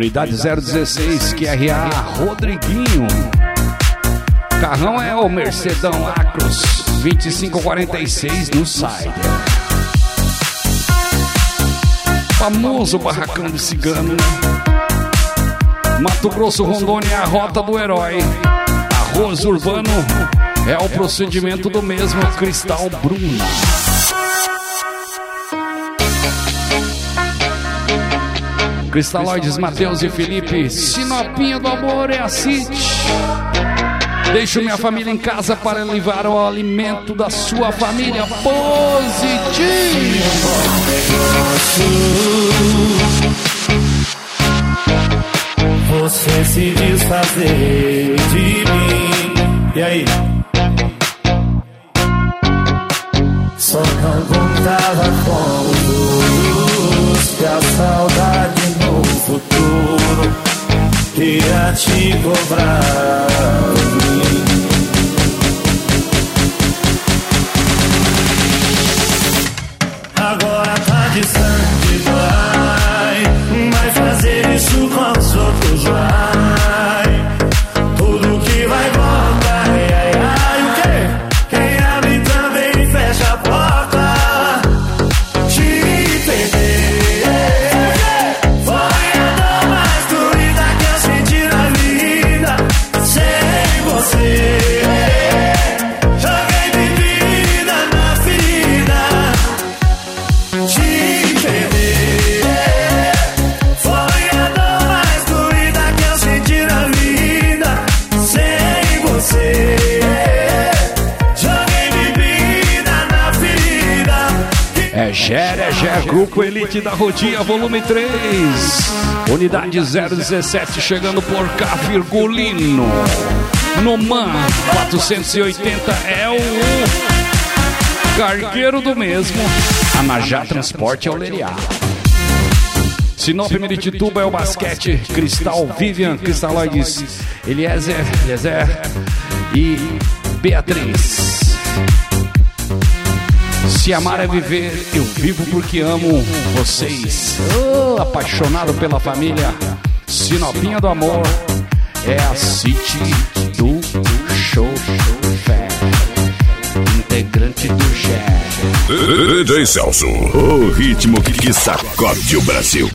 Unidade 016, QRA Rodriguinho. Carrão é o Mercedão Acros 2546 no Cider. Famoso barracão de cigano. Mato Grosso, Rondônia é a rota do herói. Arroz urbano é o procedimento do mesmo. Cristal Bruna. Cristaloides, Matheus e Felipe. Sinopinha do amor é a City. Deixo minha família em casa para levar o alimento da sua família. Positivo. Você se desfazer de mim. E aí? Só não contava com luz, que a saudade no futuro irá te cobrar. Agora tá distante, vai fazer isso com os outros, vai. Tudo que vai voltar, ai, ai, o quê? Quem abre também fecha a porta. Te perder foi a dor mais doída que eu senti na vida. Sem você joguei bebida na ferida. Te perder foi a dor mais doída que eu senti na vida. Sem você joguei bebida na ferida. É Gé, Grupo Elite da Rodia, volume 3. Unidade 017, chegando por cá, Virgulino. No MAN 480 é o cargueiro do mesmo. A Najá Transporte é o Leriá. Sinop Miritituba é o basquete. Cristal Vivian, Cristaloides, Eliezer e Beatriz. Se amar é viver, eu vivo porque amo vocês. Oh, apaixonado pela família. Sinopinha do amor é a City do Show Fé. Integrante do Gé. DJ Celso, o ritmo que sacode o Brasil.